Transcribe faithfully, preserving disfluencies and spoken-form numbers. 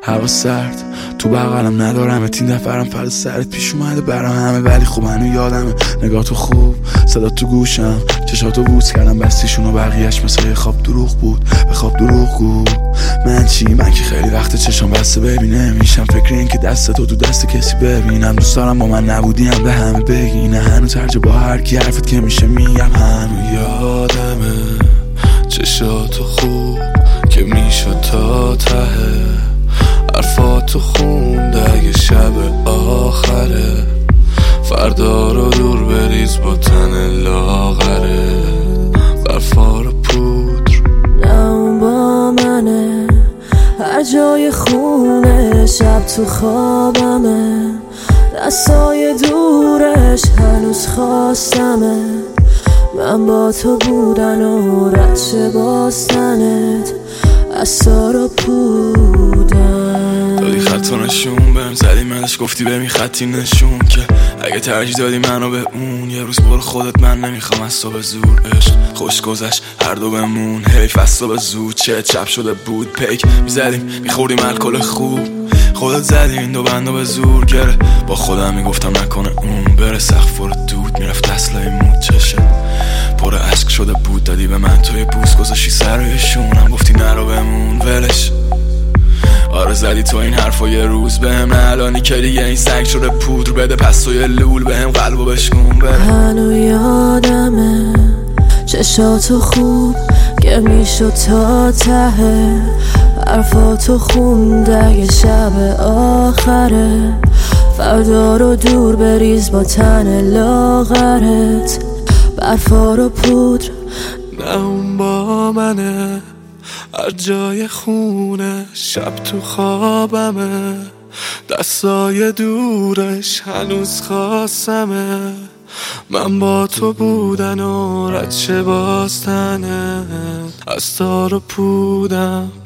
هوا سرد تو بغلم ندارم تین دفرم فرد سرت پیش اومده برا همه، ولی خوب هنو یادمه نگاه تو خوب، صدا تو گوشم، چشاتو بوس کردم بستیشون و بقیهش مثل خواب دروغ بود، به خواب دروغ گو. من چی؟ من که خیلی وقت چشم بسته ببینه میشم فکر این که دست تو تو دست کسی ببینم. دوست دارم با من نبودیم به همه بگی نه، هنو ترجه با هر کی حرفت که میشه میگم. هنو یادمه چشاتو خوب که میشد تا ته، حرفاتو خوند اگه شب آخره، فردا رو دور بریز با تن لاغره، برفا رو پودر. نه اون با منه، هر جای خونه شب تو خوابمه، دستای دورش هنوز خواستمه، من با تو بودن و رد شه باستنت اصلا رو پودن. دادی خطا نشون بهم زدی منش گفتی بمی خطی نشون که اگه ترجیح دادی منو به اون، یه روز برو خودت من نمیخوام از تو به زور. عشق خوش گذشت هر دو بمون، حیف از تو به زود چه چپ شده بود پیک میزدیم میخوردیم الکل خوب، خودت زدی این دو بندو به زور گره، با خودم میگفتم نکنه اون بره، سقف رو دود میرفت اصلای مود، چشه پر عشق شده بود دادی به من توی بوس گذاشی سر روی شونم، گفتی نرو بمون ولش. آره زدی تو این حرفا یه روز بهم، نه الانی که دیگه این سنگ شده پودر بده، پس تو یه لول بهم قلبو بشکون بره. هنو یادمه چشاتو خوب که میشد تا ته، حرفاتو خوند اگه شب آخره، فردا رو دور بریز با تن لاغرت، برفا رو پودر. نه اون با منه، هر جای خونه شب تو خوابمه، دستای دورش هنوز خواستمه، من با تو بودن و رد شه باستنه از تار و پودم.